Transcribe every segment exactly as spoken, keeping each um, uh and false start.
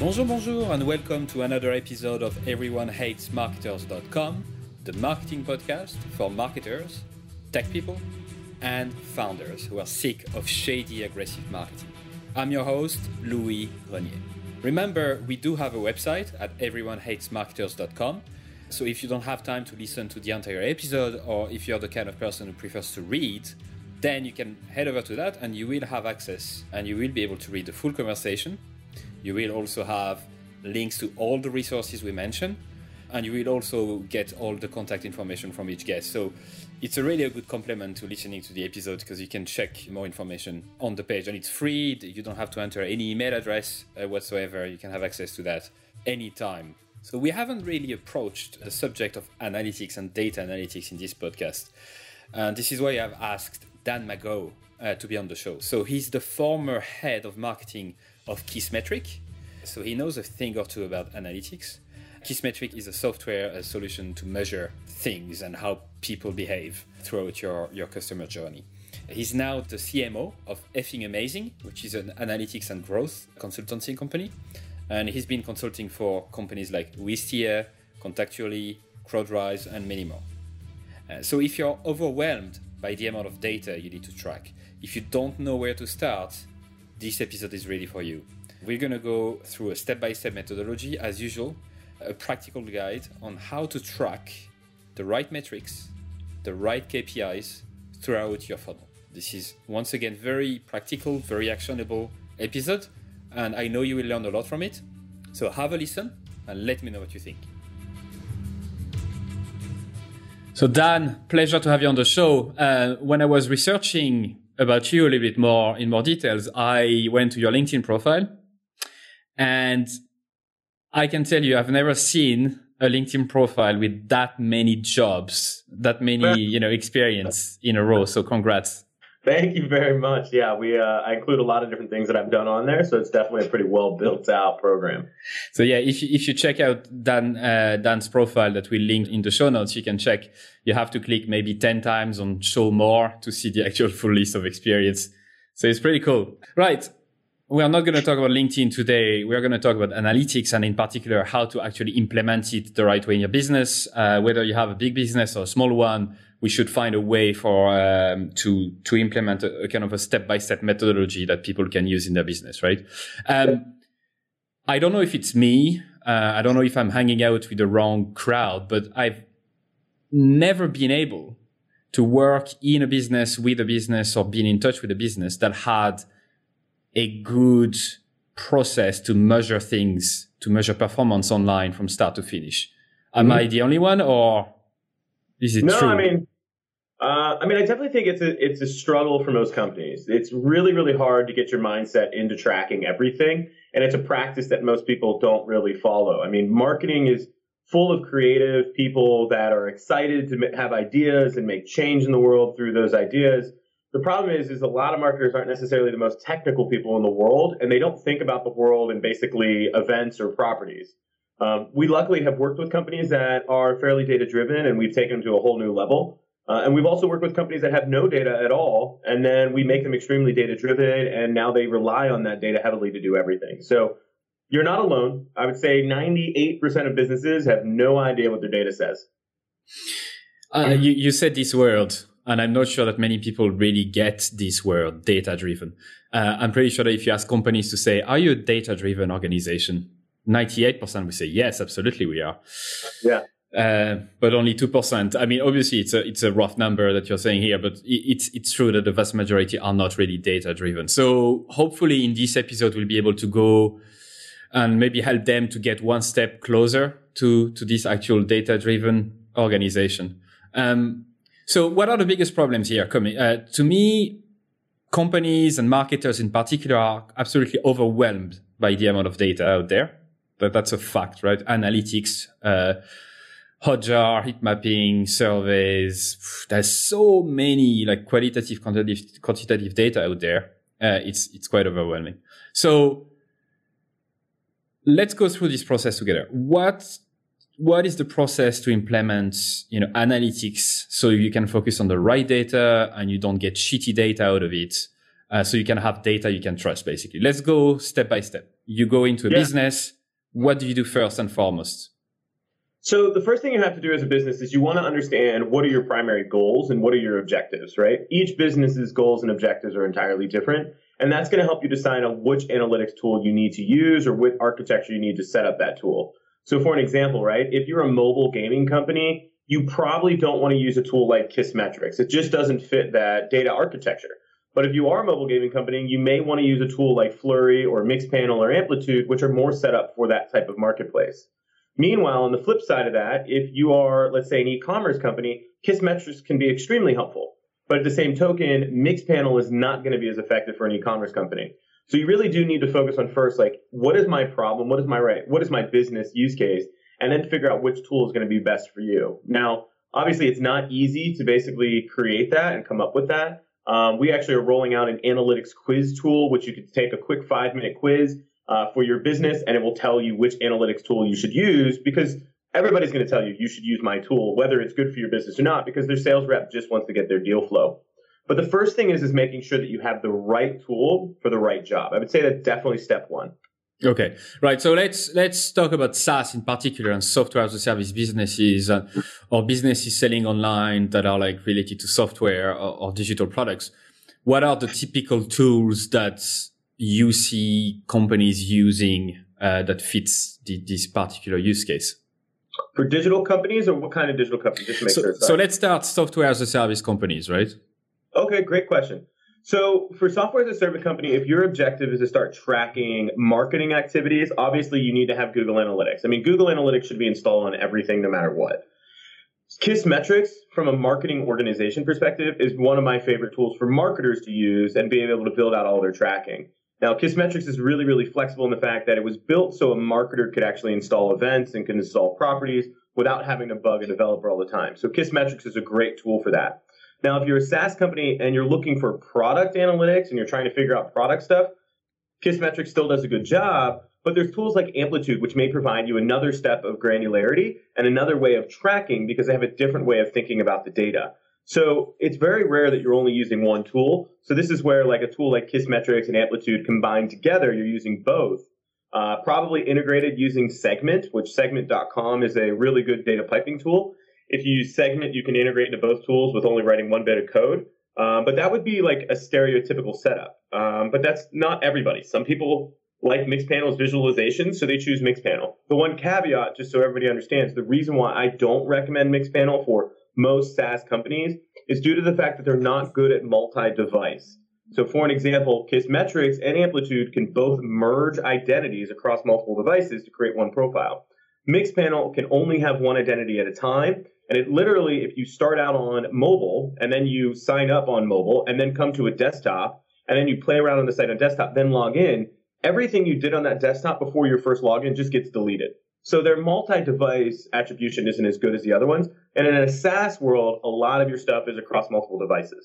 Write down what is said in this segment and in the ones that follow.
Bonjour, bonjour, and welcome to another episode of everyone hates marketers dot com, the marketing podcast for marketers, tech people, and founders who are sick of shady, aggressive marketing. I'm your host, Louis Grenier. Remember, we do have a website at everyone hates marketers dot com. So if you don't have time to listen to the entire episode, or if you're the kind of person who prefers to read, then you can head over to that and you will have access and you will be able to read the full conversation. You will also have links to all the resources we mentioned, and you will also get all the contact information from each guest. So it's a really a good complement to listening to the episode because you can check more information on the page, and it's free. You don't have to enter any email address uh, whatsoever. You can have access to that anytime. So we haven't really approached the subject of analytics and data analytics in this podcast. And this is why I've asked Dan Mago uh, to be on the show. So he's the former head of marketing of Kissmetric. So he knows a thing or two about analytics. Kissmetric is a software a solution to measure things and how people behave throughout your, your customer journey. He's now the C M O of Effing Amazing, which is an analytics and growth consultancy company. And he's been consulting for companies like Wistia, Contactually, CrowdRise, and many more. Uh, so if you're overwhelmed by the amount of data you need to track, if you don't know where to start, this episode is ready for you. We're going to go through a step-by-step methodology, as usual, a practical guide on how to track the right metrics, the right K P Is throughout your funnel. This is, once again, very practical, very actionable episode, and I know you will learn a lot from it. So have a listen and let me know what you think. So Dan, pleasure to have you on the show. Uh, when I was researching about you a little bit more in more details, I went to your LinkedIn profile, and I can tell you I've never seen a LinkedIn profile with that many jobs, that many, you know, experience in a row. So congrats. Thank you very much. Yeah, we uh, I include a lot of different things that I've done on there, so it's definitely a pretty well built out program. So yeah, if you, if you check out Dan uh, Dan's profile that we link in the show notes, you can check. You have to click maybe ten times on show more to see the actual full list of experience. So it's pretty cool. Right. We are not going to talk about LinkedIn today. We are going to talk about analytics, and in particular, how to actually implement it the right way in your business. Uh, whether you have a big business or a small one, we should find a way for um, to to implement a, a kind of a step-by-step methodology that people can use in their business, right? Um, I don't know if it's me. Uh, I don't know if I'm hanging out with the wrong crowd, but I've never been able to work in a business, with a business, or been in touch with a business that had a good process to measure things, to measure performance online from start to finish. Am mm-hmm. I the only one, or is it no, true? No, I mean, uh, I mean, I definitely think it's a it's a struggle for most companies. It's really, really hard to get your mindset into tracking everything, and it's a practice that most people don't really follow. I mean, marketing is full of creative people that are excited to have ideas and make change in the world through those ideas. The problem is, is a lot of marketers aren't necessarily the most technical people in the world, and they don't think about the world in basically events or properties. Um, we luckily have worked with companies that are fairly data-driven, and we've taken them to a whole new level. Uh, and we've also worked with companies that have no data at all, and then we make them extremely data-driven, and now they rely on that data heavily to do everything. So you're not alone. I would say ninety-eight percent of businesses have no idea what their data says. Uh, you, you said this word, and I'm not sure that many people really get this word, data-driven. Uh, I'm pretty sure that if you ask companies to say, are you a data-driven organization? ninety-eight percent will say, yes, absolutely we are. Yeah. Uh, but only two percent. I mean, obviously it's a, it's a rough number that you're saying here, but it's, it's true that the vast majority are not really data-driven. So hopefully in this episode, we'll be able to go and maybe help them to get one step closer to, to this actual data-driven organization. Um, So what are the biggest problems here? Uh, to me, companies and marketers in particular are absolutely overwhelmed by the amount of data out there. But that's a fact, right? Analytics, uh, Hotjar, heat mapping, surveys. There's so many like qualitative, quantitative, quantitative data out there. Uh, it's, it's quite overwhelming. So let's go through this process together. What What is the process to implement, you know, analytics so you can focus on the right data and you don't get shitty data out of it, uh, so you can have data you can trust, basically? Let's go step by step. You go into a yeah. business. What do you do first and foremost? So the first thing you have to do as a business is you want to understand what are your primary goals and what are your objectives, right? Each business's goals and objectives are entirely different. And that's going to help you decide on which analytics tool you need to use or what architecture you need to set up that tool. So for an example, right, if you're a mobile gaming company, you probably don't want to use a tool like Kissmetrics. It just doesn't fit that data architecture. But if you are a mobile gaming company, you may want to use a tool like Flurry or Mixpanel or Amplitude, which are more set up for that type of marketplace. Meanwhile, on the flip side of that, if you are, let's say, an e-commerce company, Kissmetrics can be extremely helpful. But at the same token, Mixpanel is not going to be as effective for an e-commerce company. So you really do need to focus on first, like, what is my problem? What is my right? What is my business use case? And then figure out which tool is going to be best for you. Now, obviously, it's not easy to basically create that and come up with that. Um, we actually are rolling out an analytics quiz tool, which you could take a quick five-minute quiz Uh, for your business, and it will tell you which analytics tool you should use, because everybody's going to tell you you should use my tool, whether it's good for your business or not, because their sales rep just wants to get their deal flow. But the first thing is, is making sure that you have the right tool for the right job. I would say that's definitely step one. Okay, right. So let's let's talk about SaaS in particular and software as a service businesses uh, or businesses selling online that are like related to software or, or digital products. What are the typical tools that you see companies using uh, that fits the, this particular use case? For digital companies, or what kind of digital companies? Just to make so, sure. So let's start software as a service companies, right? Okay, great question. So for software as a service company, if your objective is to start tracking marketing activities, obviously you need to have Google Analytics. I mean, Google Analytics should be installed on everything no matter what. Kissmetrics, from a marketing organization perspective, is one of my favorite tools for marketers to use and being able to build out all their tracking. Now, Kissmetrics is really, really flexible in the fact that it was built so a marketer could actually install events and can install properties without having to bug a developer all the time. So Kissmetrics is a great tool for that. Now, if you're a SaaS company and you're looking for product analytics and you're trying to figure out product stuff, Kissmetrics still does a good job, but there's tools like Amplitude, which may provide you another step of granularity and another way of tracking because they have a different way of thinking about the data. So it's very rare that you're only using one tool. So this is where like a tool like Kissmetrics and Amplitude combined together, you're using both. Uh, probably integrated using Segment, which segment dot com is a really good data piping tool. If you use Segment, you can integrate into both tools with only writing one bit of code. Um, but that would be like a stereotypical setup. Um, but that's not everybody. Some people like Mixpanel's visualization, so they choose Mixpanel. The one caveat, just so everybody understands, the reason why I don't recommend Mixpanel for most SaaS companies is due to the fact that they're not good at multi-device. So for an example, Kissmetrics and Amplitude can both merge identities across multiple devices to create one profile. Mixpanel can only have one identity at a time. And it literally, if you start out on mobile and then you sign up on mobile and then come to a desktop and then you play around on the site on desktop, then log in, everything you did on that desktop before your first login just gets deleted. So their multi-device attribution isn't as good as the other ones. And in a SaaS world, a lot of your stuff is across multiple devices.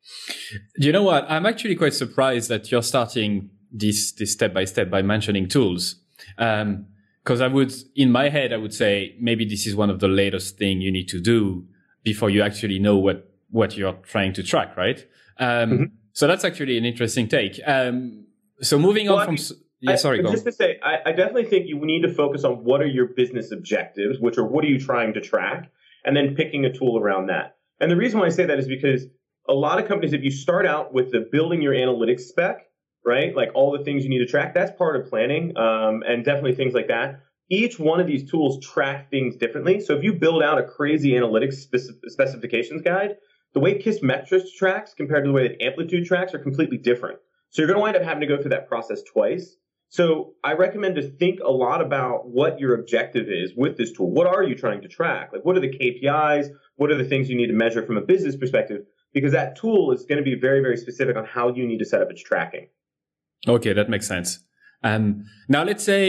You know what? I'm actually quite surprised that you're starting this, this step by step by mentioning tools. Um, cause I would, in my head, I would say maybe this is one of the latest thing you need to do before you actually know what, what you're trying to track, right? Um, mm-hmm. So that's actually an interesting take. Um, so moving well, on from... I mean, Yeah, sorry, I, go just on. to say, I, I definitely think you need to focus on what are your business objectives, which are what are you trying to track, and then picking a tool around that. And the reason why I say that is because a lot of companies, if you start out with the building your analytics spec, right, like all the things you need to track, that's part of planning, um, and definitely things like that. Each one of these tools track things differently. So if you build out a crazy analytics spec- specifications guide, the way Kissmetrics tracks compared to the way that Amplitude tracks are completely different. So you're going to wind up having to go through that process twice. So I recommend to think a lot about what your objective is with this tool. What are you trying to track? Like, what are the K P Is? What are the things you need to measure from a business perspective? Because that tool is going to be very, very specific on how you need to set up its tracking. Okay, that makes sense. Um, now let's say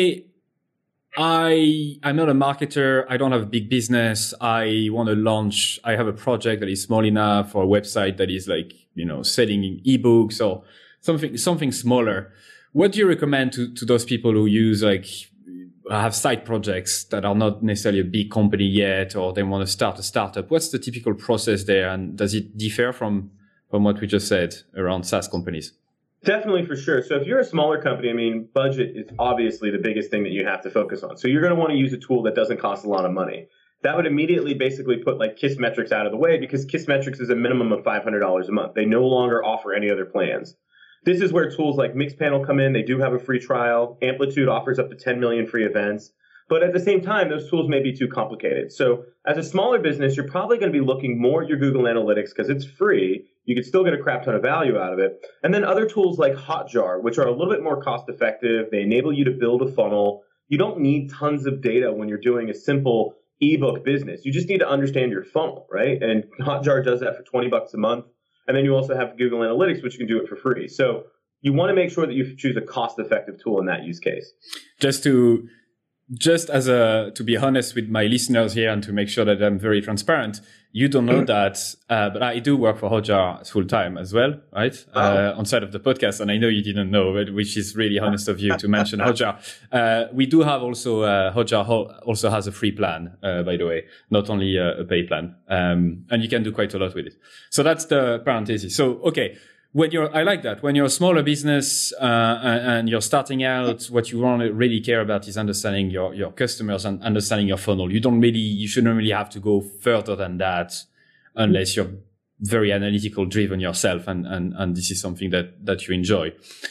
I, I'm not a marketer. I don't have a big business. I want to launch, I have a project that is small enough or a website that is like, you know, selling ebooks or something, something smaller. What do you recommend to, to those people who use like have side projects that are not necessarily a big company yet, or they want to start a startup? What's the typical process there, and does it differ from from what we just said around SaaS companies? Definitely, for sure. So if you're a smaller company, I mean, budget is obviously the biggest thing that you have to focus on. So you're going to want to use a tool that doesn't cost a lot of money. That would immediately basically put like Kissmetrics out of the way, because Kissmetrics is a minimum of five hundred dollars a month. They no longer offer any other plans. This is where tools like Mixpanel come in. They do have a free trial. Amplitude offers up to ten million free events. But at the same time, those tools may be too complicated. So as a smaller business, you're probably going to be looking more at your Google Analytics because it's free. You can still get a crap ton of value out of it. And then other tools like Hotjar, which are a little bit more cost effective. They enable you to build a funnel. You don't need tons of data when you're doing a simple ebook business. You just need to understand your funnel, right? And Hotjar does that for twenty bucks a month. And then you also have Google Analytics, which you can do it for free. So you want to make sure that you choose a cost effective tool in that use case. Just to Just as a, to be honest with my listeners here and to make sure that I'm very transparent, you don't know that, uh, but I do work for Hotjar full time as well, right? Oh. Uh, on side of the podcast. And I know you didn't know, but which is really honest of you to mention Hotjar. Uh, we do have also, uh, Hotjar also has a free plan, uh, by the way, not only a, a pay plan. Um, and you can do quite a lot with it. So that's the parenthesis. So, okay. When you're, I like that. When you're a smaller business uh, and, and you're starting out, what you want to really care about is understanding your your customers and understanding your funnel. You don't really, you shouldn't really have to go further than that, unless you're very analytical driven yourself, and and and this is something that that you enjoy.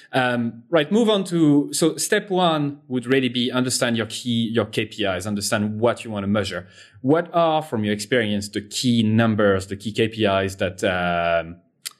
Um, right. Move on to so step one would really be understand your key your K P Is, understand what you want to measure. What are, from your experience, the key numbers, the key K P Is that um,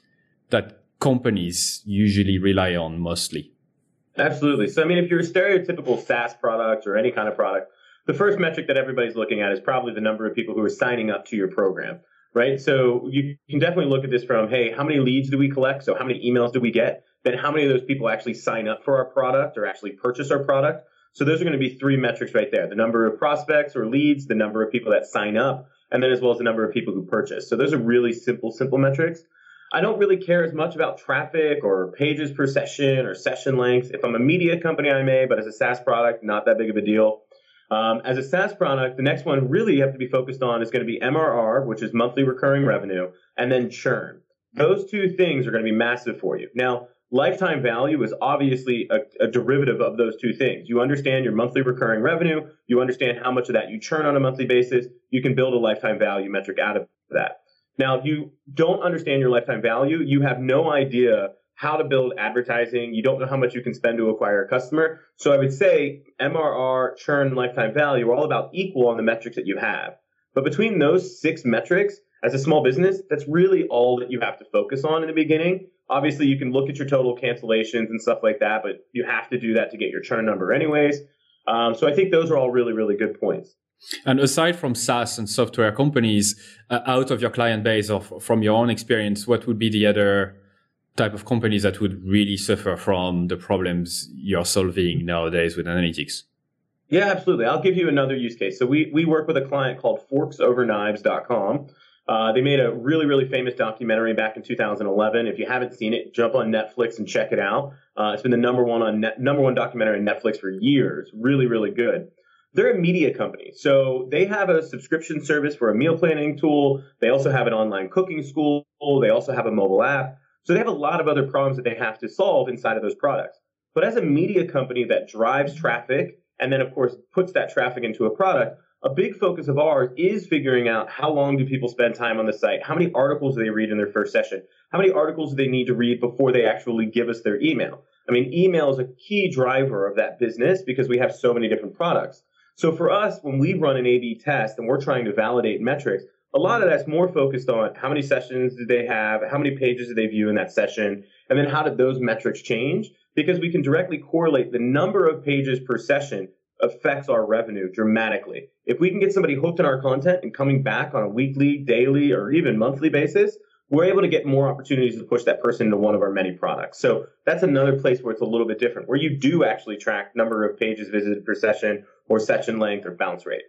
that companies usually rely on mostly? Absolutely. So, I mean, if you're a stereotypical SaaS product or any kind of product, the first metric that everybody's looking at is probably the number of people who are signing up to your program, right? So you can definitely look at this from, hey, how many leads do we collect? So how many emails do we get? Then how many of those people actually sign up for our product or actually purchase our product? So those are going to be three metrics right there: the number of prospects or leads, the number of people that sign up, and then as well as the number of people who purchase. So those are really simple, simple metrics. I don't really care as much about traffic or pages per session or session lengths. If I'm a media company, I may, but as a SaaS product, not that big of a deal. Um, as a SaaS product, the next one really you have to be focused on is going to be M R R, which is monthly recurring revenue, and then churn. Those two things are going to be massive for you. Now, lifetime value is obviously a, a derivative of those two things. You understand your monthly recurring revenue. You understand how much of that you churn on a monthly basis. You can build a lifetime value metric out of that. Now, if you don't understand your lifetime value, you have no idea how to build advertising. You don't know how much you can spend to acquire a customer. So I would say M R R, churn, and lifetime value are all about equal on the metrics that you have. But between those six metrics, as a small business, that's really all that you have to focus on in the beginning. Obviously, you can look at your total cancellations and stuff like that, but you have to do that to get your churn number anyways. Um, so I think those are all really, really good points. And aside from SaaS and software companies, uh, out of your client base or f- from your own experience, what would be the other type of companies that would really suffer from the problems you're solving nowadays with analytics? Yeah, absolutely. I'll give you another use case. So we we work with a client called forks over knives dot com. Uh, they made a really, really famous documentary back in two thousand eleven. If you haven't seen it, jump on Netflix and check it out. Uh, it's been the number one on net, number one documentary on Netflix for years. Really, really good. They're a media company. So they have a subscription service for a meal planning tool. They also have an online cooking school. They also have a mobile app. So they have a lot of other problems that they have to solve inside of those products. But as a media company that drives traffic and then, of course, puts that traffic into a product, a big focus of ours is figuring out how long do people spend time on the site? How many articles do they read in their first session? How many articles do they need to read before they actually give us their email? I mean, email is a key driver of that business because we have so many different products. So for us, when we run an A B test and we're trying to validate metrics, a lot of that's more focused on how many sessions did they have, how many pages did they view in that session, and then how did those metrics change? Because we can directly correlate the number of pages per session affects our revenue dramatically. If we can get somebody hooked in our content and coming back on a weekly, daily, or even monthly basis, we're able to get more opportunities to push that person into one of our many products. So that's another place where it's a little bit different, where you do actually track number of pages visited per session or session length or bounce rate.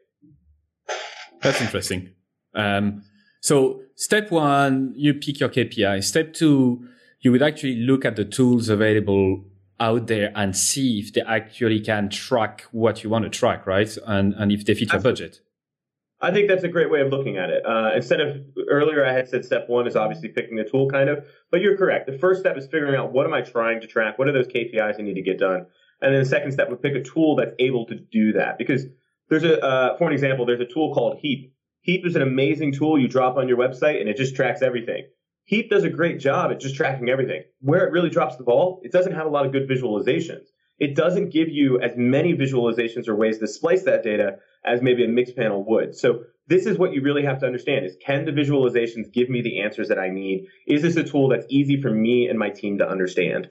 That's interesting. Um, so step one, you pick your K P I. Step two, you would actually look at the tools available out there and see if they actually can track what you want to track, right? And, and if they fit your budget. I think that's a great way of looking at it. Uh, instead of earlier, I had said step one is obviously picking a tool, kind of, but you're correct. The first step is figuring out what am I trying to track? What are those K P Is I need to get done? And then the second step would pick a tool that's able to do that. Because there's a, uh, for an example, there's a tool called Heap. Heap is an amazing tool you drop on your website and it just tracks everything. Heap does a great job at just tracking everything. Where it really drops the ball, it doesn't have a lot of good visualizations. It doesn't give you as many visualizations or ways to splice that data as maybe a Mixpanel would. So this is what you really have to understand is, can the visualizations give me the answers that I need? Is this a tool that's easy for me and my team to understand?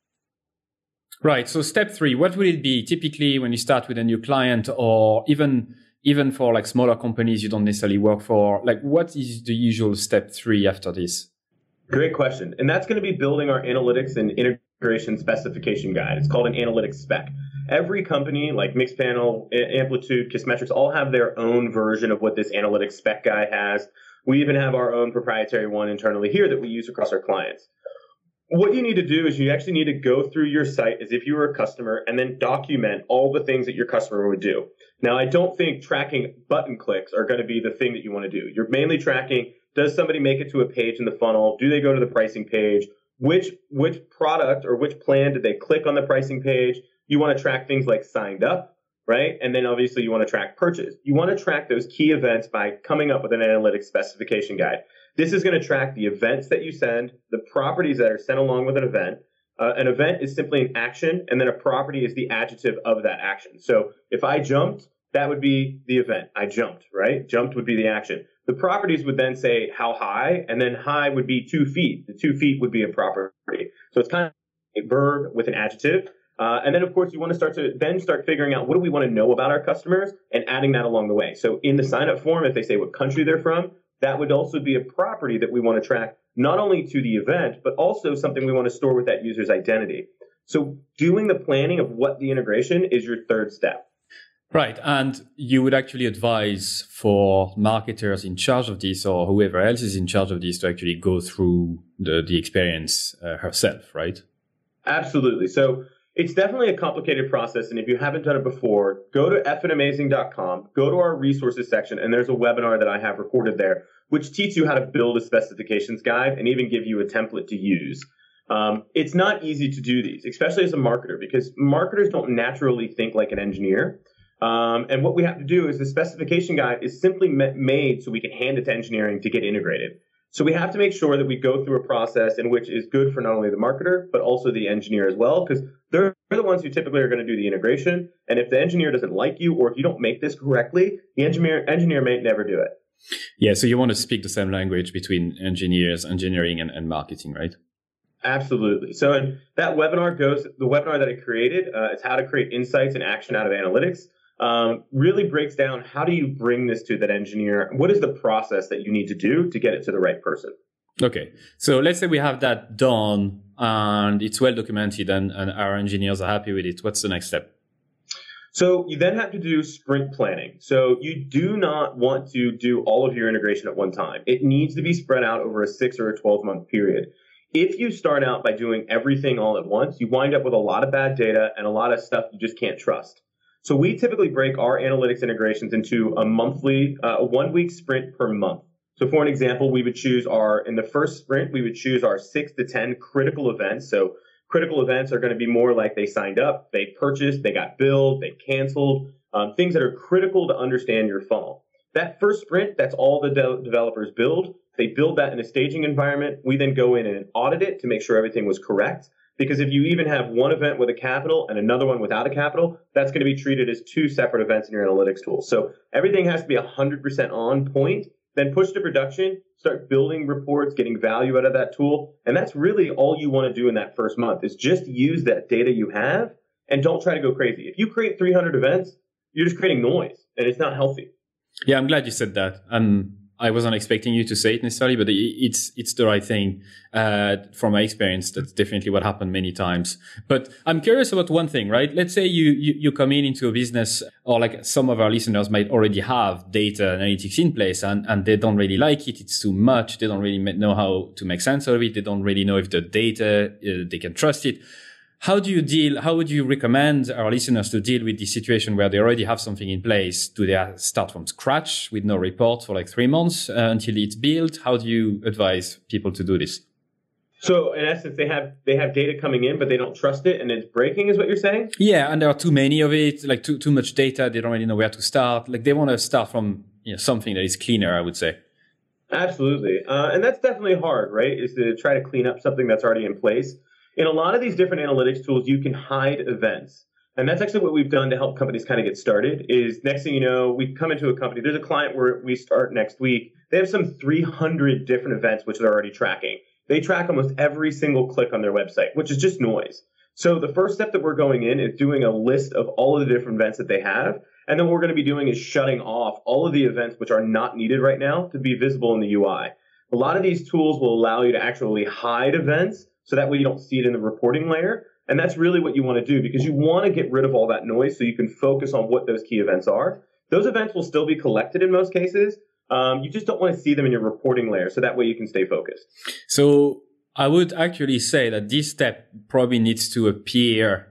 Right. So step three, what would it be typically when you start with a new client, or even even for like smaller companies you don't necessarily work for? Like, what is the usual step three after this? Great question. And that's going to be building our analytics and integration specification guide. It's called an analytics spec. Every company like Mixpanel, Amplitude, Kissmetrics all have their own version of what this analytics spec guide has. We even have our own proprietary one internally here that we use across our clients. What you need to do is you actually need to go through your site as if you were a customer and then document all the things that your customer would do. Now, I don't think tracking button clicks are going to be the thing that you want to do. You're mainly tracking, does somebody make it to a page in the funnel? Do they go to the pricing page? Which which product or which plan did they click on the pricing page? You want to track things like signed up, right? And then obviously you want to track purchase. You want to track those key events by coming up with an analytics specification guide. This is going to track the events that you send, the properties that are sent along with an event. Uh, an event is simply an action, and then a property is the adjective of that action. So if I jumped, that would be the event. I jumped, right? Jumped would be the action. The properties would then say how high, and then high would be two feet. The two feet would be a property. So it's kind of a verb with an adjective. Uh, and then, of course, you want to start to then start figuring out what do we want to know about our customers and adding that along the way. So in the sign-up form, if they say what country they're from, that would also be a property that we want to track, not only to the event, but also something we want to store with that user's identity. So doing the planning of what the integration is your third step. Right. And you would actually advise for marketers in charge of this or whoever else is in charge of this to actually go through the, the experience uh, herself, right? Absolutely. So it's definitely a complicated process. And if you haven't done it before, go to f n amazing dot com, go to our resources section, and there's a webinar that I have recorded there, which teaches you how to build a specifications guide and even give you a template to use. Um, it's not easy to do these, especially as a marketer, because marketers don't naturally think like an engineer. Um, and what we have to do is the specification guide is simply made so we can hand it to engineering to get integrated. So we have to make sure that we go through a process in which is good for not only the marketer, but also the engineer as well, because they're the ones who typically are going to do the integration. And if the engineer doesn't like you, or if you don't make this correctly, the engineer, engineer may never do it. Yeah, so you want to speak the same language between engineers, engineering, and, and marketing, right? Absolutely. So and that webinar goes, the webinar that I created, uh, it's how to create insights and action out of analytics. Um, really breaks down how do you bring this to that engineer? What is the process that you need to do to get it to the right person? Okay. So let's say we have that done and it's well documented and, and our engineers are happy with it. What's the next step? So you then have to do sprint planning. So you do not want to do all of your integration at one time. It needs to be spread out over a six or a twelve month period. If you start out by doing everything all at once, you wind up with a lot of bad data and a lot of stuff you just can't trust. So we typically break our analytics integrations into a monthly, uh, a one week sprint per month. So for an example, we would choose our, in the first sprint, we would choose our six to ten critical events. So critical events are going to be more like they signed up, they purchased, they got billed, they canceled, um, things that are critical to understand your funnel. That first sprint, that's all the de- developers build. They build that in a staging environment. We then go in and audit it to make sure everything was correct. Because if you even have one event with a capital and another one without a capital, that's going to be treated as two separate events in your analytics tool. So everything has to be one hundred percent on point, then push to production, start building reports, getting value out of that tool. And that's really all you want to do in that first month is just use that data you have and don't try to go crazy. If you create three hundred events, you're just creating noise and it's not healthy. Yeah, I'm glad you said that. Um, I wasn't expecting you to say it necessarily, but it's it's the right thing. Uh, from my experience, that's definitely what happened many times. But I'm curious about one thing, right? Let's say you, you, you come in into a business, or like some of our listeners might already have data analytics in place and, and they don't really like it. It's too much. They don't really know how to make sense of it. They don't really know if the data, uh, they can trust it. how do you deal, how would you recommend our listeners to deal with the situation where they already have something in place? Do they start from scratch with no report for like three months uh, until it's built? How do you advise people to do this? So in essence, they have they have data coming in, but they don't trust it and it's breaking, is what you're saying? Yeah, and there are too many of it, like too too much data. They don't really know where to start. Like they want to start from you know, something that is cleaner, I would say. Absolutely. Uh, and that's definitely hard, right? Is to try to clean up something that's already in place. In a lot of these different analytics tools, you can hide events. And that's actually what we've done to help companies kind of get started is next thing you know, we come into a company. There's a client where we start next week. They have some three hundred different events, which they're already tracking. They track almost every single click on their website, which is just noise. So the first step that we're going in is doing a list of all of the different events that they have. And then what we're going to be doing is shutting off all of the events which are not needed right now to be visible in the U I. A lot of these tools will allow you to actually hide events so that way you don't see it in the reporting layer. And that's really what you want to do because you want to get rid of all that noise so you can focus on what those key events are. Those events will still be collected in most cases. Um, you just don't want to see them in your reporting layer so that way you can stay focused. So I would actually say that this step probably needs to appear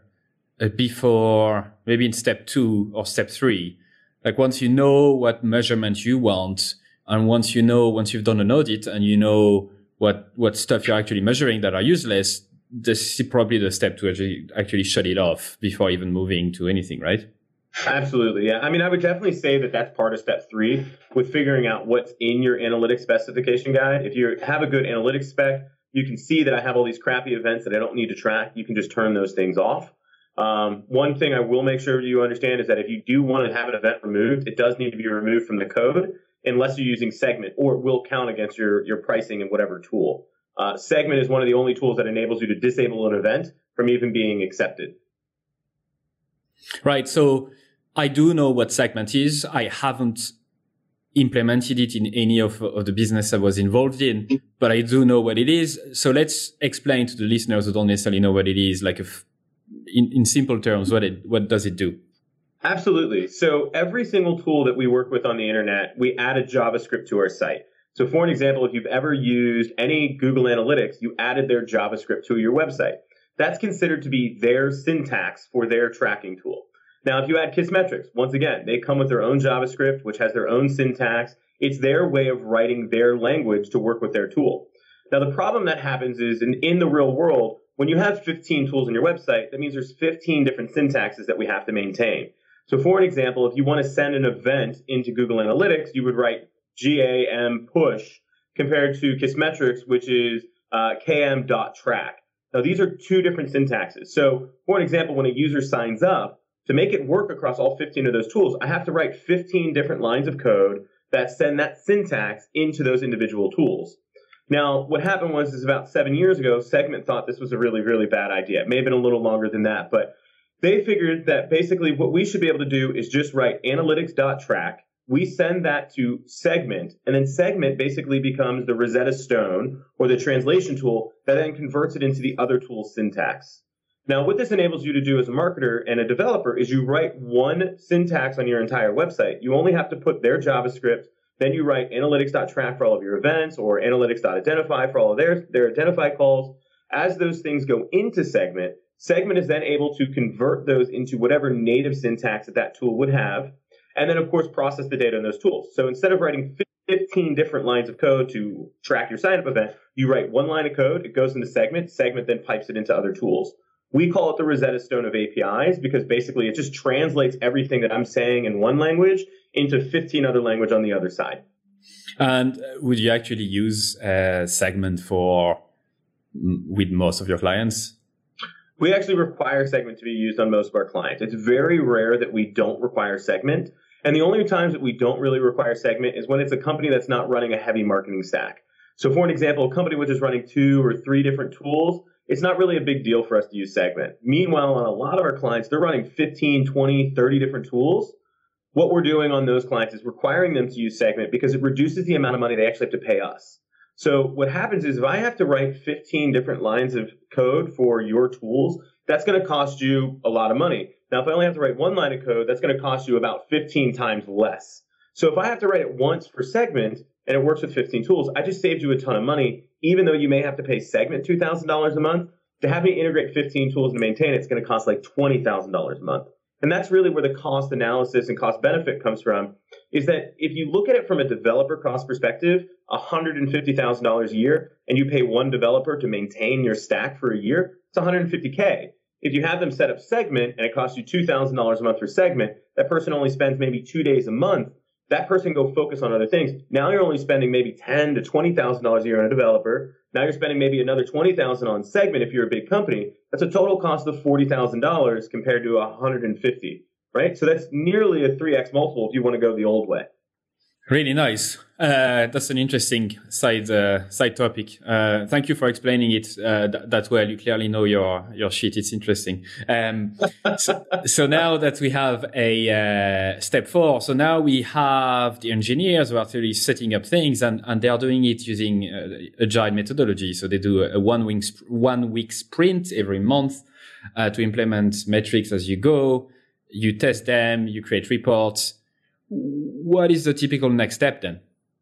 before maybe in step two or step three. Like once you know what measurement you want and once you know, once you've done an audit and you know what, what stuff you're actually measuring that are useless, this is probably the step to actually, actually shut it off before even moving to anything, right? Absolutely. Yeah. I mean, I would definitely say that that's part of step three with figuring out what's in your analytics specification guide. If you have a good analytics spec, you can see that I have all these crappy events that I don't need to track. You can just turn those things off. Um, one thing I will make sure you understand is that if you do want to have an event removed, it does need to be removed from the code unless you're using Segment, or it will count against your, your pricing in whatever tool. Uh, Segment is one of the only tools that enables you to disable an event from even being accepted. Right. So I do know what Segment is. I haven't implemented it in any of, of the business I was involved in, but I do know what it is. So let's explain to the listeners who don't necessarily know what it is, like if, in, in simple terms, what it, what does it do? Absolutely. So every single tool that we work with on the internet, we add a JavaScript to our site. So for an example, if you've ever used any Google Analytics, you added their JavaScript to your website. That's considered to be their syntax for their tracking tool. Now, if you add Kissmetrics, once again, they come with their own JavaScript, which has their own syntax. It's their way of writing their language to work with their tool. Now, the problem that happens is in, in the real world, when you have fifteen tools on your website, that means there's fifteen different syntaxes that we have to maintain. So for an example, if you want to send an event into Google Analytics, you would write G A M push compared to Kissmetrics, which is uh, K M dot track. Now, these are two different syntaxes. So for an example, when a user signs up, to make it work across all fifteen of those tools, I have to write fifteen different lines of code that send that syntax into those individual tools. Now, what happened was is about seven years ago, Segment thought this was a really, really bad idea. It may have been a little longer than that, but they figured that basically what we should be able to do is just write analytics dot track. We send that to Segment, and then Segment basically becomes the Rosetta Stone or the translation tool that then converts it into the other tool's syntax. Now, what this enables you to do as a marketer and a developer is you write one syntax on your entire website. You only have to put their JavaScript, then you write analytics dot track for all of your events or analytics dot identify for all of their, their identify calls. As those things go into Segment, Segment is then able to convert those into whatever native syntax that that tool would have, and then, of course, process the data in those tools. So instead of writing fifteen different lines of code to track your sign-up event, you write one line of code, it goes into Segment, Segment then pipes it into other tools. We call it the Rosetta Stone of A P Is because basically it just translates everything that I'm saying in one language into fifteen other language on the other side. And would you actually use a Segment for with most of your clients? We actually require Segment to be used on most of our clients. It's very rare that we don't require Segment. And the only times that we don't really require Segment is when it's a company that's not running a heavy marketing stack. So for an example, a company which is running two or three different tools, it's not really a big deal for us to use Segment. Meanwhile, on a lot of our clients, they're running fifteen, twenty, thirty different tools. What we're doing on those clients is requiring them to use Segment because it reduces the amount of money they actually have to pay us. So what happens is if I have to write fifteen different lines of code for your tools, that's going to cost you a lot of money. Now, if I only have to write one line of code, that's going to cost you about fifteen times less. So if I have to write it once for Segment and it works with fifteen tools, I just saved you a ton of money. Even though you may have to pay Segment two thousand dollars a month, to have me integrate fifteen tools to maintain it, it's going to cost like twenty thousand dollars a month. And that's really where the cost analysis and cost benefit comes from, is that if you look at it from a developer cost perspective, one hundred fifty thousand dollars a year, and you pay one developer to maintain your stack for a year, it's one hundred fifty K. If you have them set up Segment and it costs you two thousand dollars a month for Segment, that person only spends maybe two days a month. That person go focus on other things. Now you're only spending maybe ten to twenty thousand dollars a year on a developer. Now you're spending maybe another twenty thousand dollars on Segment if you're a big company. That's a total cost of forty thousand dollars compared to one hundred fifty, right? So that's nearly a three X multiple if you want to go the old way. Really nice. Uh, that's an interesting side uh, side topic. Uh, thank you for explaining it uh, th- that well. You clearly know your your shit. It's interesting. Um, so, so now that we have a uh, step four, so now we have the engineers who are actually setting up things, and, and they are doing it using uh, agile methodology. So they do a one week sp- one week sprint every month uh, to implement metrics as you go. You test them. You create reports. What is the typical next step then?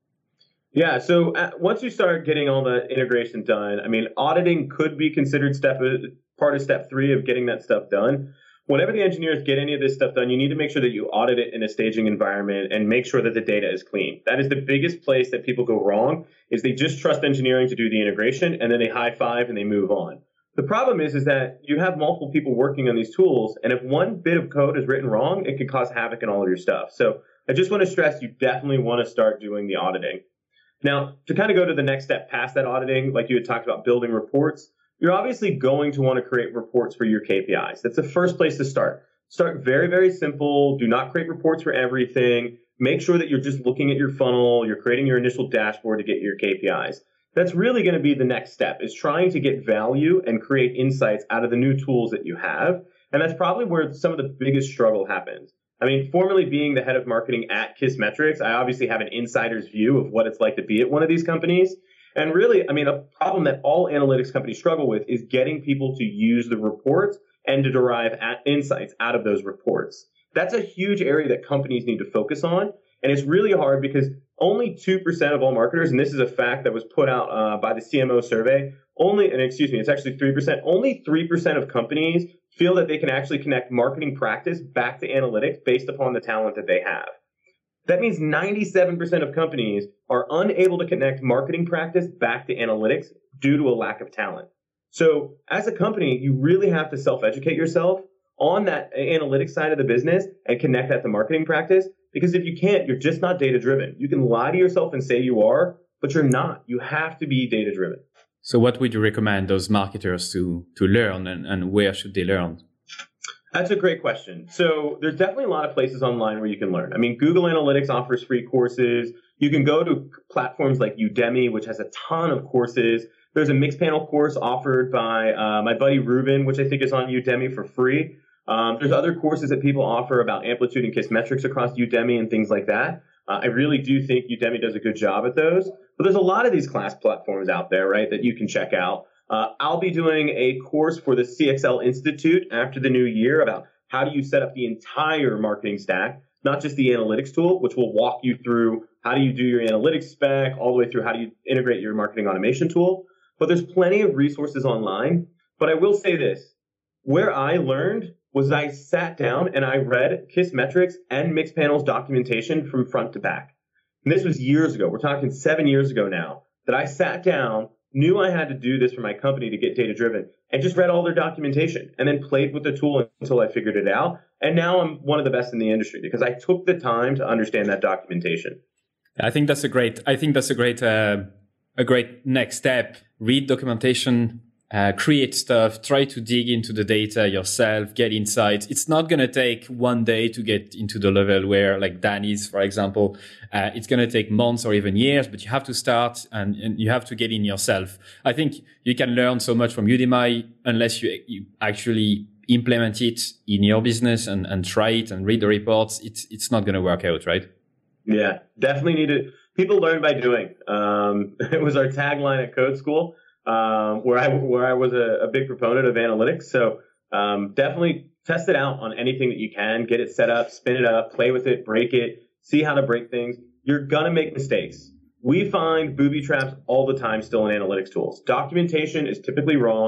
Yeah, so uh, once you start getting all the integration done, I mean, auditing could be considered step uh, part of step three of getting that stuff done. Whenever the engineers get any of this stuff done, you need to make sure that you audit it in a staging environment and make sure that the data is clean. That is the biggest place that people go wrong, is they just trust engineering to do the integration, and then they high five and they move on. The problem is, is that you have multiple people working on these tools, and if one bit of code is written wrong, it can cause havoc in all of your stuff. So I just want to stress, you definitely want to start doing the auditing. Now, to kind of go to the next step past that auditing, like you had talked about building reports, you're obviously going to want to create reports for your K P Is. That's the first place to start. Start very, very simple. Do not create reports for everything. Make sure that you're just looking at your funnel. You're creating your initial dashboard to get your K P Is. That's really going to be the next step, is trying to get value and create insights out of the new tools that you have. And that's probably where some of the biggest struggle happens. I mean, formerly being the head of marketing at Kissmetrics, I obviously have an insider's view of what it's like to be at one of these companies. And really, I mean, a problem that all analytics companies struggle with is getting people to use the reports and to derive insights out of those reports. That's a huge area that companies need to focus on. And it's really hard because only two percent of all marketers, and this is a fact that was put out uh, by the C M O survey, only, and excuse me, it's actually three percent, only three percent of companies feel that they can actually connect marketing practice back to analytics based upon the talent that they have. That means ninety-seven percent of companies are unable to connect marketing practice back to analytics due to a lack of talent. So as a company, you really have to self-educate yourself on that analytics side of the business and connect that to marketing practice. Because if you can't, you're just not data-driven. You can lie to yourself and say you are, but you're not. You have to be data-driven. So what would you recommend those marketers to, to learn, and, and where should they learn? That's a great question. So there's definitely a lot of places online where you can learn. I mean, Google Analytics offers free courses. You can go to platforms like Udemy, which has a ton of courses. There's a Mixpanel course offered by uh, my buddy Ruben, which I think is on Udemy for free. Um, there's other courses that people offer about Amplitude and Kissmetrics across Udemy and things like that. Uh, I really do think Udemy does a good job at those. But there's a lot of these class platforms out there, right, that you can check out. Uh, I'll be doing a course for the C X L Institute after the new year about how do you set up the entire marketing stack, not just the analytics tool, which will walk you through how do you do your analytics spec, all the way through how do you integrate your marketing automation tool. But there's plenty of resources online. But I will say this, where I learned was I sat down and I read Kissmetrics and Mixpanel's documentation from front to back. And this was years ago. We're talking seven years ago now, that I sat down, knew I had to do this for my company to get data driven, and just read all their documentation and then played with the tool until I figured it out. And now I'm one of the best in the industry because I took the time to understand that documentation. I think that's a great, I think that's a great, uh, a great next step. Read documentation, Uh, create stuff, try to dig into the data yourself, get insights. It's not going to take one day to get into the level where like Dan is, for example. Uh, it's going to take months or even years, but you have to start and, and you have to get in yourself. I think you can learn so much from Udemy unless you, you actually implement it in your business and, and try it and read the reports. It's, it's not going to work out, right? Yeah, definitely need to. People learn by doing. Um, it was our tagline at Code School. Um, where I where I was a, a big proponent of analytics. So um, definitely test it out on anything that you can. Get it set up, spin it up, play with it, break it, see how to break things. You're going to make mistakes. We find booby traps all the time still in analytics tools. Documentation is typically wrong.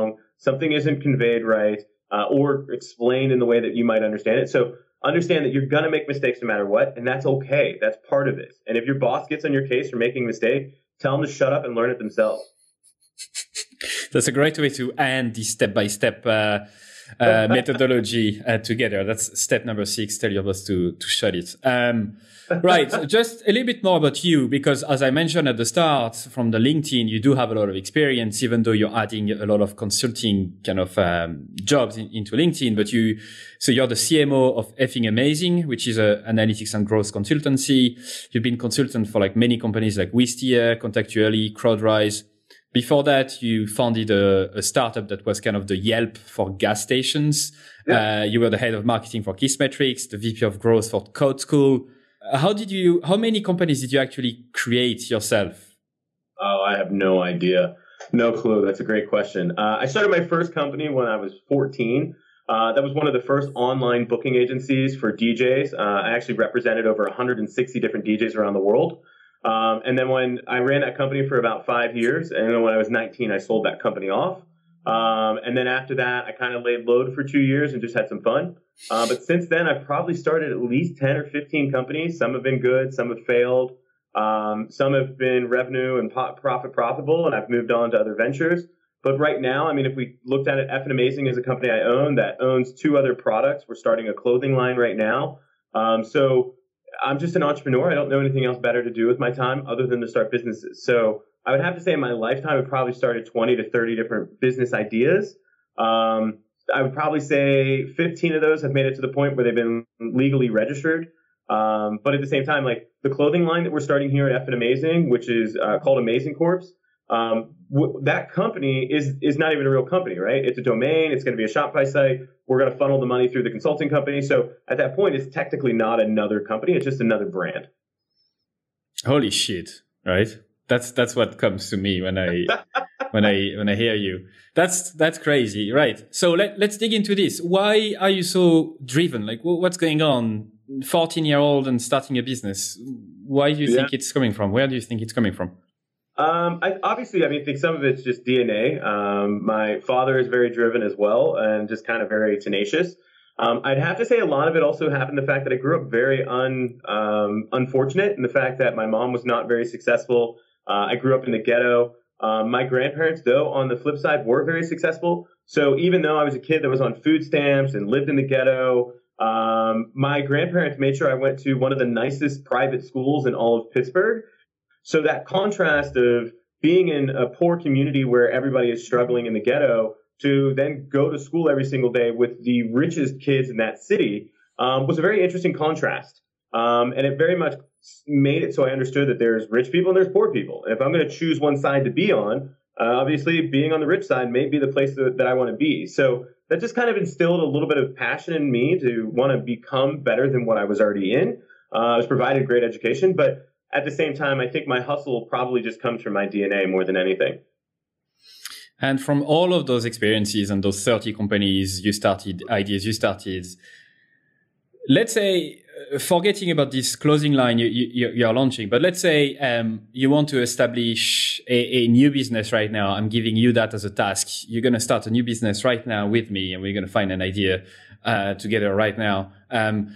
something isn't conveyed right, uh, or explained in the way that you might understand it. So understand that you're going to make mistakes no matter what, and that's okay. That's part of this. And if your boss gets on your case for making a mistake, tell them to shut up and learn it themselves. That's a great way to end the step-by-step uh, uh, methodology uh, together. That's step number six. Tell your boss to to shut it. Um, right. Just a little bit more about you, because as I mentioned at the start, from the LinkedIn, you do have a lot of experience, even though you're adding a lot of consulting kind of um, jobs in, into LinkedIn. But you, so you're the C M O of Effing Amazing, which is a analytics and growth consultancy. You've been consultant for like many companies like Wistia, Contactually, CrowdRise. Before that, you founded a, a startup that was kind of the Yelp for gas stations. Yeah. Uh, you were the head of marketing for Kissmetrics, the V P of growth for Code School. How did you, how many companies did you actually create yourself? Oh, I have no idea. No clue. That's a great question. Uh, I started my first company when I was fourteen. Uh, that was one of the first online booking agencies for D Js. Uh, I actually represented over one hundred sixty different D Js around the world. Um, and then when I ran that company for about five years, and then when I was nineteen, I sold that company off. Um, and then after that, I kind of laid low for two years and just had some fun. Uh, but since then, I've probably started at least ten or fifteen companies. Some have been good, some have failed. Um, some have been revenue and po- profit profitable, and I've moved on to other ventures. But right now, I mean, if we looked at it, Effing Amazing is a company I own that owns two other products. We're starting a clothing line right now. Um, so I'm just an entrepreneur. I don't know anything else better to do with my time other than to start businesses. So I would have to say in my lifetime, I've probably started twenty to thirty different business ideas. Um, I would probably say fifteen of those have made it to the point where they've been legally registered. Um, but at the same time, like the clothing line that we're starting here at Effing Amazing, which is uh, called Amazing Corps, um, w- that company is is not even a real company, right? It's a domain. It's going to be a Shopify site. We're going to funnel the money through the consulting company. So at that point, it's technically not another company. It's just another brand. Holy shit, right? That's that's what comes to me when I when I when I hear you. That's that's crazy, right? So let let's dig into this. Why are you so driven? Like, what's going on? fourteen year old and starting a business. Why do you yeah. think it's coming from? Where do you think it's coming from? Um, I, obviously, I mean, I think some of it's just D N A. Um, my father is very driven as well, and just kind of very tenacious. Um, I'd have to say a lot of it also happened the fact that I grew up very un, um, unfortunate in the fact that my mom was not very successful. Uh, I grew up in the ghetto. Um, my grandparents, though, on the flip side, were very successful. So even though I was a kid that was on food stamps and lived in the ghetto, um, my grandparents made sure I went to one of the nicest private schools in all of Pittsburgh. So that contrast of being in a poor community where everybody is struggling in the ghetto to then go to school every single day with the richest kids in that city um, was a very interesting contrast. Um, and it very much made it so I understood that there's rich people and there's poor people. And if I'm going to choose one side to be on, uh, obviously being on the rich side may be the place that, that I want to be. So that just kind of instilled a little bit of passion in me to want to become better than what I was already in. Uh, I was provided great education, but at the same time, I think my hustle probably just comes from my D N A more than anything. And from all of those experiences and those thirty companies you started, ideas you started, let's say, uh, forgetting about this closing line you, you, you're launching, but let's say um, you want to establish a, a new business right now. I'm giving you that as a task. You're going to start a new business right now with me, and we're going to find an idea uh, together right now. Um,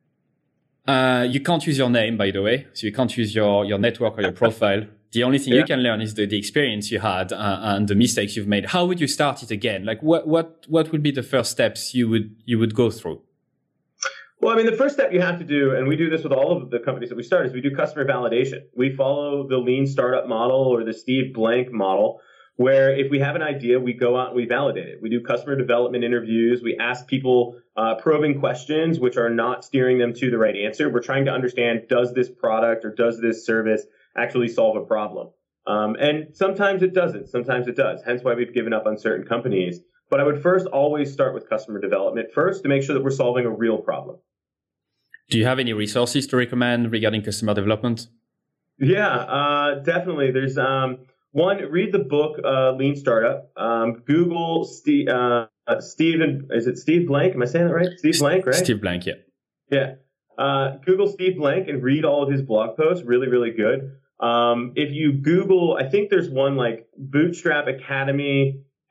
Uh, you can't use your name, by the way. So you can't use your, your network or your profile. The only thing yeah. you can learn is the, the experience you had uh, and the mistakes you've made. How would you start it again? Like what, what, what would be the first steps you would, you would go through? Well, I mean, the first step you have to do, and we do this with all of the companies that we start, is we do customer validation. We follow the lean startup model or the Steve Blank model, where if we have an idea, we go out and we validate it. We do customer development interviews. We ask people uh, probing questions, which are not steering them to the right answer. We're trying to understand, does this product or does this service actually solve a problem? Um, and sometimes it doesn't. Sometimes it does. Hence why we've given up on certain companies. But I would first always start with customer development first to make sure that we're solving a real problem. Do you have any resources to recommend regarding customer development? Yeah, uh, definitely. There's... Um, One, read the book, uh, Lean Startup. Um, Google Steve, uh, Steven, is it Steve Blank? Am I saying that right? Steve Blank, right? Steve Blank, yeah. Yeah. Uh, Google Steve Blank and read all of his blog posts. Really, really good. Um, if you Google, I think there's one like Bootstrap Academy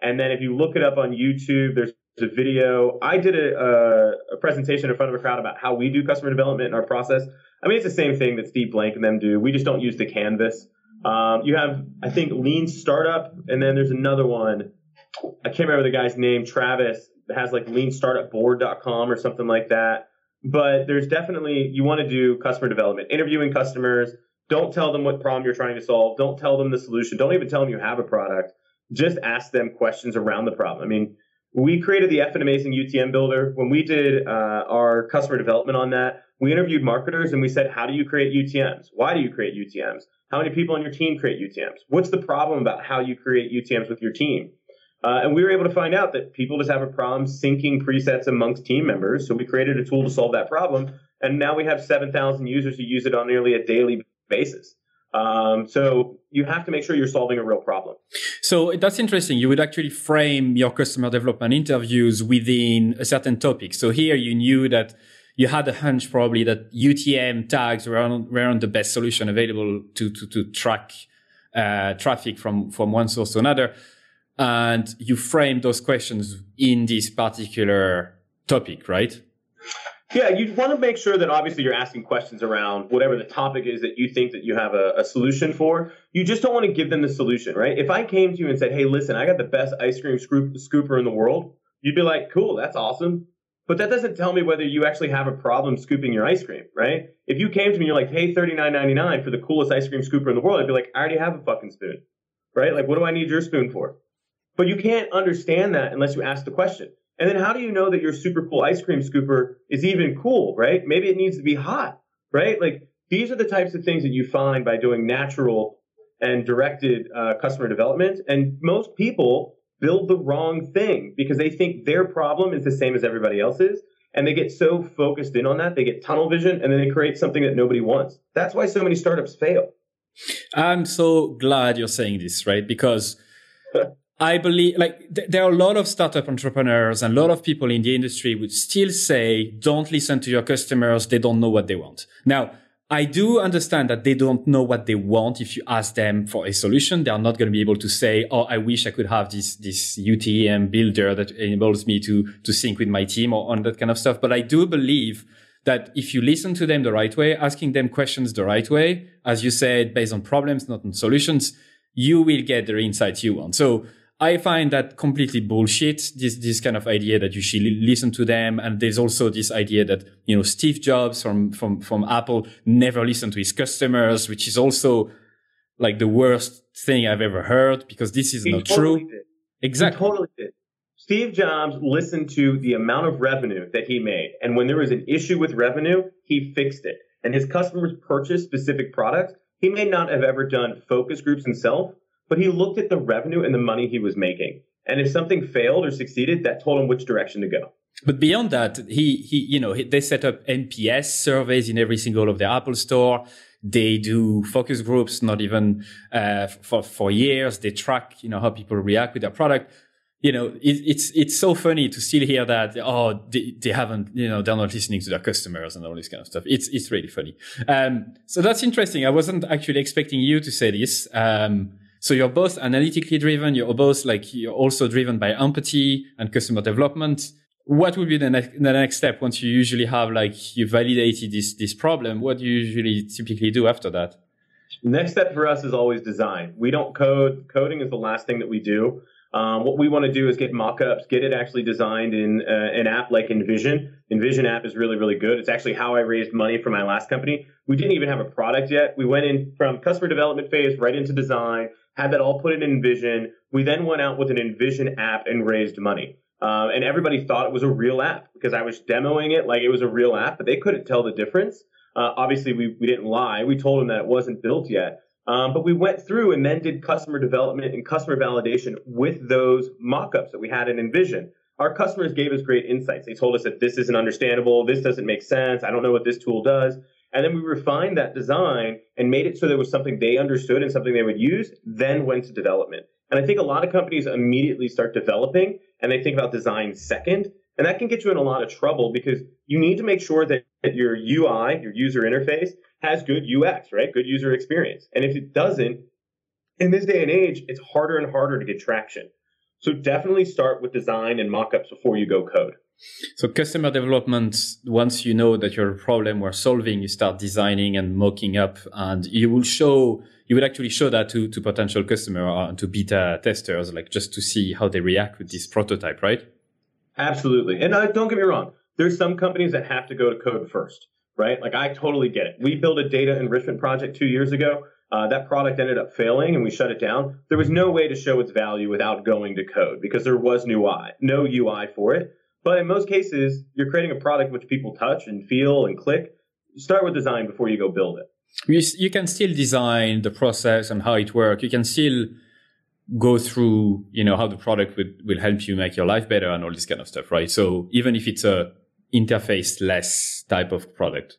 And then if you look it up on YouTube, there's a video. I did a, a, a presentation in front of a crowd about how we do customer development in our process. I mean, it's the same thing that Steve Blank and them do. We just don't use the canvas. Um, you have, I think, Lean Startup, and then there's another one. I can't remember the guy's name, Travis, that has like lean startup board dot com or something like that. But there's definitely, you want to do customer development, interviewing customers. Don't tell them what problem you're trying to solve. Don't tell them the solution. Don't even tell them you have a product. Just ask them questions around the problem. I mean, we created the F and Amazing U T M Builder. When we did uh, our customer development on that, we interviewed marketers and we said, how do you create U T Ms? Why do you create U T Ms? How many people on your team create U T Ms? What's the problem about how you create U T Ms with your team? Uh, and we were able to find out that people just have a problem syncing presets amongst team members. So we created a tool to solve that problem. And now we have seven thousand users who use it on nearly a daily basis. Um, so you have to make sure you're solving a real problem. So that's interesting. You would actually frame your customer development interviews within a certain topic. So here you knew that you had a hunch probably that U T M tags weren't, weren't the best solution available to, to, to track uh, traffic from, from one source to another. And you frame those questions in this particular topic, right? Yeah, you want to make sure that obviously you're asking questions around whatever the topic is that you think that you have a, a solution for. You just don't want to give them the solution, right? If I came to you and said, hey, listen, I got the best ice cream scoop, scooper in the world, you'd be like, cool, that's awesome. But that doesn't tell me whether you actually have a problem scooping your ice cream, right? If you came to me and you're like, hey, thirty-nine ninety-nine for the coolest ice cream scooper in the world, I'd be like, I already have a fucking spoon, right? Like, what do I need your spoon for? But you can't understand that unless you ask the question. And then how do you know that your super cool ice cream scooper is even cool, right? Maybe it needs to be hot, right? Like these are the types of things that you find by doing natural and directed uh, customer development. And most people build the wrong thing because they think their problem is the same as everybody else's. And they get so focused in on that, they get tunnel vision and then they create something that nobody wants. That's why so many startups fail. I'm so glad you're saying this, right? Because I believe like th- there are a lot of startup entrepreneurs and a lot of people in the industry would still say, don't listen to your customers. They don't know what they want. Now, I do understand that they don't know what they want. If you ask them for a solution, they are not going to be able to say, oh, I wish I could have this, this U T M builder that enables me to, to sync with my team or on that kind of stuff. But I do believe that if you listen to them the right way, asking them questions the right way, as you said, based on problems, not on solutions, you will get the insights you want. So I find that completely bullshit, this, this kind of idea that you should listen to them. And there's also this idea that, you know, Steve Jobs from, from, from Apple never listened to his customers, which is also like the worst thing I've ever heard because this is he not totally true. Did. Exactly. He totally did. Steve Jobs listened to the amount of revenue that he made. And when there was an issue with revenue, he fixed it. And his customers purchased specific products. He may not have ever done focus groups himself, but he looked at the revenue and the money he was making. And if something failed or succeeded, that told him which direction to go. But beyond that, he, he, you know, he, they set up N P S surveys in every single of their Apple store. They do focus groups, not even, uh, for, for years. They track, you know, how people react with their product. You know, it, it's, it's so funny to still hear that, oh, they, they haven't, you know, they're not listening to their customers and all this kind of stuff. It's, it's really funny. Um, so that's interesting. I wasn't actually expecting you to say this. Um, So you're both analytically driven. You're both like, you're also driven by empathy and customer development. What would be the next, the next step once you usually have like, you validated this, this problem? What do you usually typically do after that? Next step for us is always design. We don't code. Coding is the last thing that we do. Um, what we want to do is get mock-ups, get it actually designed in uh, an app like InVision. InVision app is really, really good. It's actually how I raised money for my last company. We didn't even have a product yet. We went in from customer development phase right into design, had that all put in InVision. We then went out with an InVision app and raised money. Uh, and everybody thought it was a real app because I was demoing it like it was a real app, but they couldn't tell the difference. Uh, obviously, we, we didn't lie. We told them that it wasn't built yet. Um, but we went through and then did customer development and customer validation with those mock-ups that we had in InVision. Our customers gave us great insights. They told us that this isn't understandable, this doesn't make sense, I don't know what this tool does. And then we refined that design and made it so there was something they understood and something they would use, then went to development. And I think a lot of companies immediately start developing and they think about design second. And that can get you in a lot of trouble because you need to make sure that, that your U I, your user interface, has good U X, right? Good user experience. And if it doesn't, in this day and age, it's harder and harder to get traction. So definitely start with design and mock-ups before you go code. So customer development, once you know that your problem we're solving, you start designing and mocking up, and you will show, you will actually show that to, to potential customer or to beta testers, like just to see how they react with this prototype, right? Absolutely. And uh, don't get me wrong. There's some companies that have to go to code first, right? Like I totally get it. We built a data enrichment project two years ago. Uh, that product ended up failing and we shut it down. There was no way to show its value without going to code because there was no U I, no U I for it. But in most cases, you're creating a product which people touch and feel and click. Start with design before you go build it. You, you can still design the process and how it works. You can still go through, you know, how the product would, will help you make your life better and all this kind of stuff, right? So even if it's a interface-less type of product.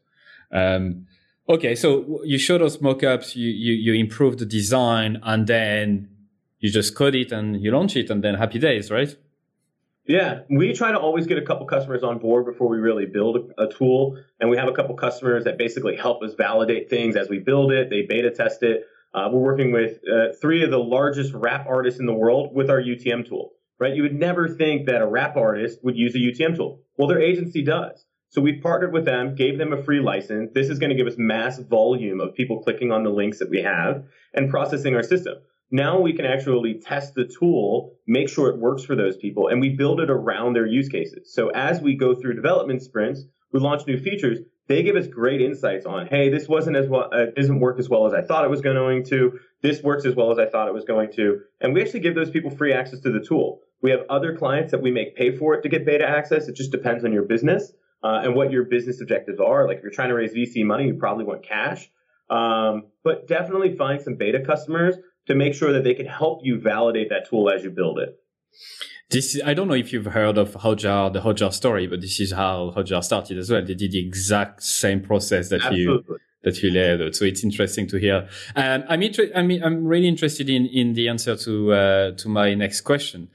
Um, okay, so you show those mock-ups, you, you, you improve the design, and then you just code it and you launch it, and then happy days, right? Yeah, we try to always get a couple customers on board before we really build a, a tool. And we have a couple customers that basically help us validate things as we build it. They beta test it. Uh, we're working with uh, three of the largest rap artists in the world with our U T M tool, right? You would never think that a rap artist would use a U T M tool. Well, their agency does. So we partnered with them, gave them a free license. This is going to give us mass volume of people clicking on the links that we have and processing our system. Now we can actually test the tool, make sure it works for those people, and we build it around their use cases. So as we go through development sprints, we launch new features. They give us great insights on, hey, this wasn't as well, uh, doesn't work as well as I thought it was going to. This works as well as I thought it was going to. And we actually give those people free access to the tool. We have other clients that we make pay for it to get beta access. It just depends on your business uh, and what your business objectives are. Like if you're trying to raise V C money, you probably want cash. Um, but definitely find some beta customers to make sure that they can help you validate that tool as you build it. This is, I don't know if you've heard of Hotjar, the Hotjar story, but this is how Hotjar started as well. They did the exact same process that Absolutely. you that you laid. So it's interesting to hear. Um, I'm inter- I mean, I'm really interested in in the answer to uh, to my next question.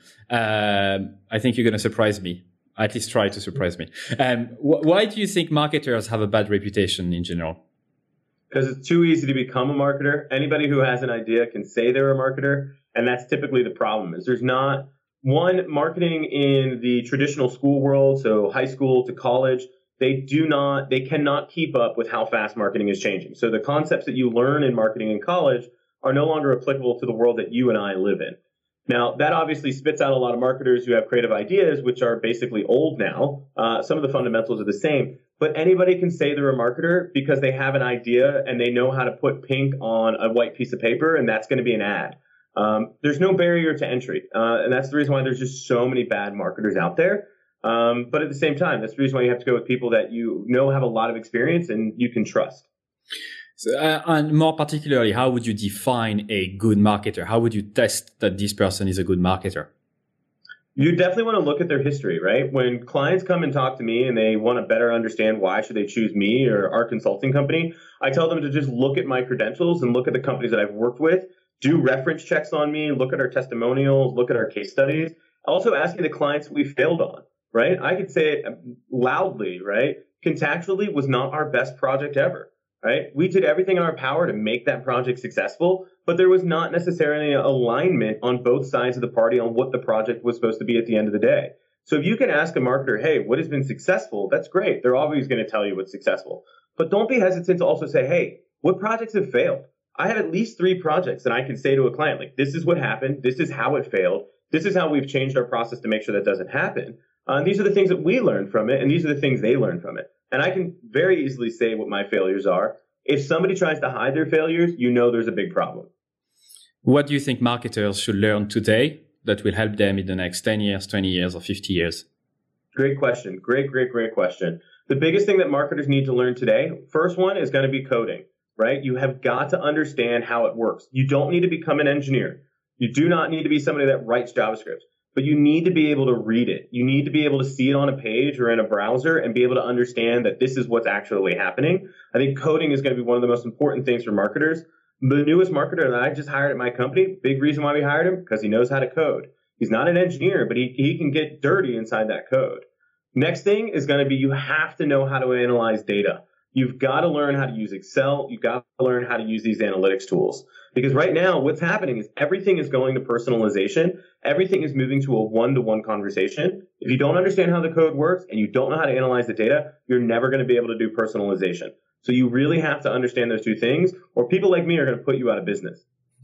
Um, I think you're going to surprise me. At least try to surprise me. Um, wh- why do you think marketers have a bad reputation in general? Because it's too easy to become a marketer. Anybody who has an idea can say they're a marketer, and that's typically the problem. Is there's not one marketing in the traditional school world, so high school to college, they do not, they cannot keep up with how fast marketing is changing. So the concepts that you learn in marketing in college are no longer applicable to the world that you and I live in. Now, that obviously spits out a lot of marketers who have creative ideas, which are basically old now. Uh, some of the fundamentals are the same, but anybody can say they're a marketer because they have an idea and they know how to put pink on a white piece of paper, and that's going to be an ad. Um, there's no barrier to entry, uh, and that's the reason why there's just so many bad marketers out there. Um, but at the same time, that's the reason why you have to go with people that you know have a lot of experience and you can trust. So, uh, and more particularly, how would you define a good marketer? How would you test that this person is a good marketer? You definitely want to look at their history, right? When clients come and talk to me and they want to better understand why should they choose me or our consulting company, I tell them to just look at my credentials and look at the companies that I've worked with, do reference checks on me, look at our testimonials, look at our case studies. Also ask me the clients we failed on, right? I could say it loudly, right? Contactually was not our best project ever. Right? We did everything in our power to make that project successful, but there was not necessarily an alignment on both sides of the party on what the project was supposed to be at the end of the day. So if you can ask a marketer, hey, what has been successful? That's great. They're always going to tell you what's successful. But don't be hesitant to also say, hey, what projects have failed? I have at least three projects that I can say to a client, like, this is what happened. This is how it failed. This is how we've changed our process to make sure that doesn't happen. Uh, and these are the things that we learned from it, and these are the things they learned from it. And I can very easily say what my failures are. If somebody tries to hide their failures, you know there's a big problem. What do you think marketers should learn today that will help them in the next ten years, twenty years, or fifty years? Great question. Great, great, great question. The biggest thing that marketers need to learn today, first one is going to be coding, right? You have got to understand how it works. You don't need to become an engineer. You do not need to be somebody that writes JavaScript. But you need to be able to read it. You need to be able to see it on a page or in a browser and be able to understand that this is what's actually happening. I think coding is going to be one of the most important things for marketers. The newest marketer that I just hired at my company, big reason why we hired him, because he knows how to code. He's not an engineer, but he, he can get dirty inside that code. Next thing is going to be you have to know how to analyze data. You've got to learn how to use Excel. You've got to learn how to use these analytics tools. Because right now, what's happening is everything is going to personalization. Everything is moving to a one-to-one conversation. If you don't understand how the code works and you don't know how to analyze the data, you're never going to be able to do personalization. So you really have to understand those two things, or people like me are going to put you out of business.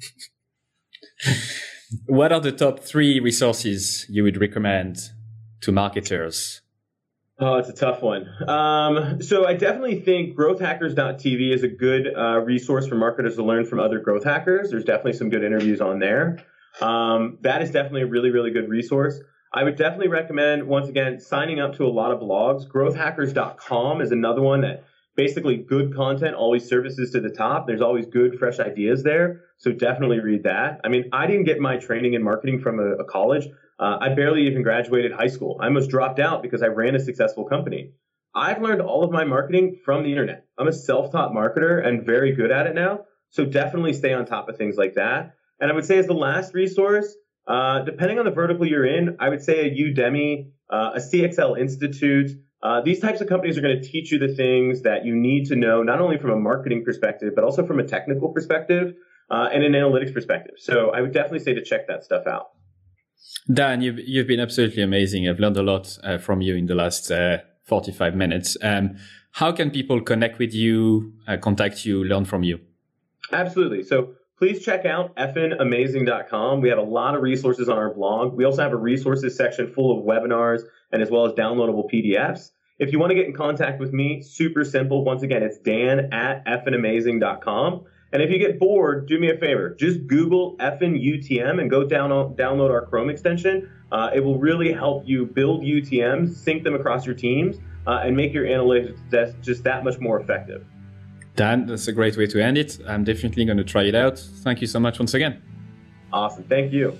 What are the top three resources you would recommend to marketers? Oh, it's a tough one. Um, so I definitely think growth hackers dot t v is a good uh, resource for marketers to learn from other growth hackers. There's definitely some good interviews on there. Um, that is definitely a really, really good resource. I would definitely recommend, once again, signing up to a lot of blogs. growth hackers dot com is another one that basically good content always surfaces to the top. There's always good, fresh ideas there. So definitely read that. I mean, I didn't get my training in marketing from a, a college. Uh, I barely even graduated high school. I almost dropped out because I ran a successful company. I've learned all of my marketing from the internet. I'm a self-taught marketer and very good at it now. So definitely stay on top of things like that. And I would say as the last resource, uh, depending on the vertical you're in, I would say a Udemy, uh, a C X L Institute. Uh, these types of companies are going to teach you the things that you need to know, not only from a marketing perspective, but also from a technical perspective uh, and an analytics perspective. So I would definitely say to check that stuff out. Dan, you've, you've been absolutely amazing. I've learned a lot uh, from you in the last uh, forty-five minutes. Um, how can people connect with you, uh, contact you, learn from you? Absolutely. So please check out f n amazing dot com. We have a lot of resources on our blog. We also have a resources section full of webinars and as well as downloadable P D Fs. If you want to get in contact with me, super simple. Once again, it's Dan at f n amazing dot com. And if you get bored, do me a favor. Just Google F N U T M and go down download our Chrome extension. Uh, it will really help you build U T Ms, sync them across your teams, uh, and make your analytics just that much more effective. Dan, that's a great way to end it. I'm definitely going to try it out. Thank you so much once again. Awesome. Thank you.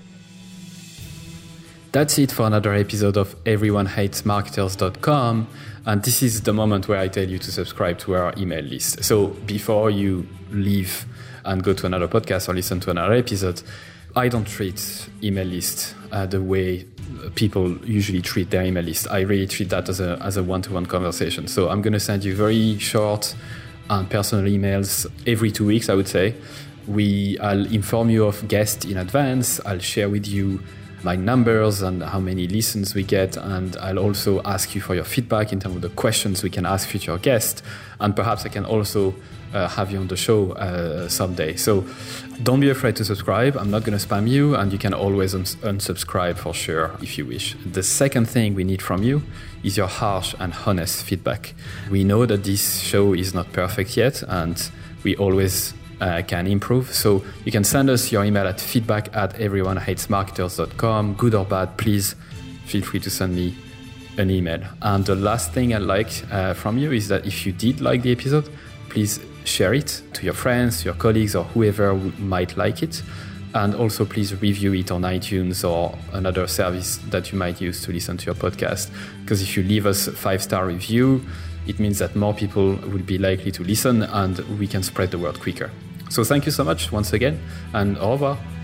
That's it for another episode of everyone hates marketers dot com. And this is the moment where I tell you to subscribe to our email list. So before you leave and go to another podcast or listen to another episode, I don't treat email list uh, the way people usually treat their email list. I really treat that as a as a one-to-one conversation. So I'm going to send you very short and personal emails every two weeks, I would say. We, I'll inform you of guests in advance. I'll share with you my numbers and how many listens we get. And I'll also ask you for your feedback in terms of the questions we can ask future guests. And perhaps I can also uh, have you on the show uh, someday. So don't be afraid to subscribe. I'm not going to spam you, and you can always uns- unsubscribe for sure if you wish. The second thing we need from you is your harsh and honest feedback. We know that this show is not perfect yet, and we always uh, can improve. So you can send us your email at feedback at everyone hates marketers dot com. Good or bad, please feel free to send me an email. And the last thing I'd like uh, from you is that if you did like the episode, please share it to your friends, your colleagues, or whoever might like it. And also please review it on iTunes or another service that you might use to listen to your podcast. Because if you leave us a five-star review, it means that more people will be likely to listen and we can spread the word quicker. So thank you so much once again, and au revoir.